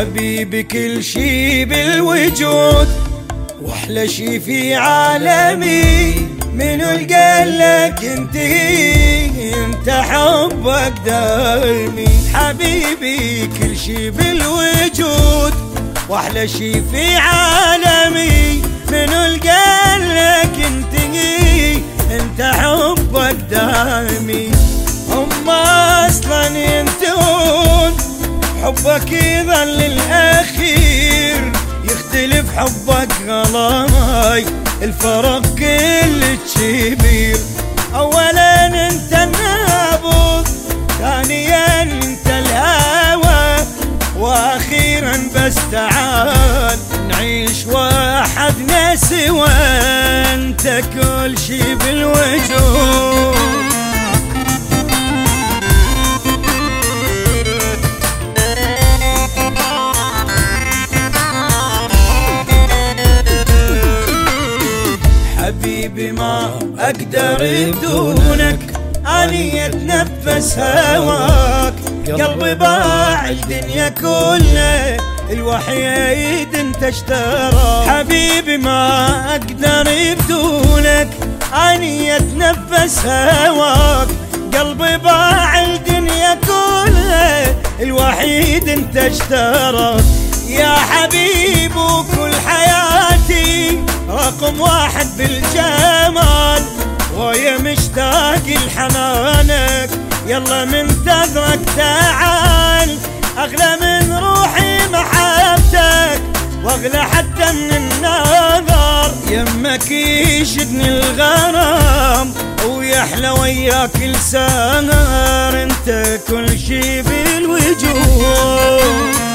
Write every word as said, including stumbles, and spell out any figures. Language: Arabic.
حبيبي كل شي بالوجود واحلى شي في عالمي، منو القالك انتهي انت حبك دايمي. حبيبي كل شي بالوجود واحلى شي في عالمي، منو القالك انتهي انت حبك دايمي. هم اصلا ينتهون حبك يظل الاخير، يختلف حبك غلاي الفرق كل كبير. اولا انت النابض، ثانيا انت الهوى، واخيرا بس تعال نعيش وحدنا سوا، انت كل شي بالوجود. حبيبي ما اقدر بدونك، اني اتنفس هواك، قلبي باع الدنيا كلها، الوحيد انت اشتراك. حبيبي ما اقدر بدونك، اني اتنفس هواك، قلبي باع الدنيا كلها، الوحيد انت اشتراك. يا حبيب وكل حياتي رقم واحد بالجمال، ويا مشتاق لحنانك، يلا منتظرك تعال. اغلى من روحي محبتك، واغلى حتى من النظر، يمك يشدني الغرام، ويحلى وياك لسهر، انت كل شي بالوجود.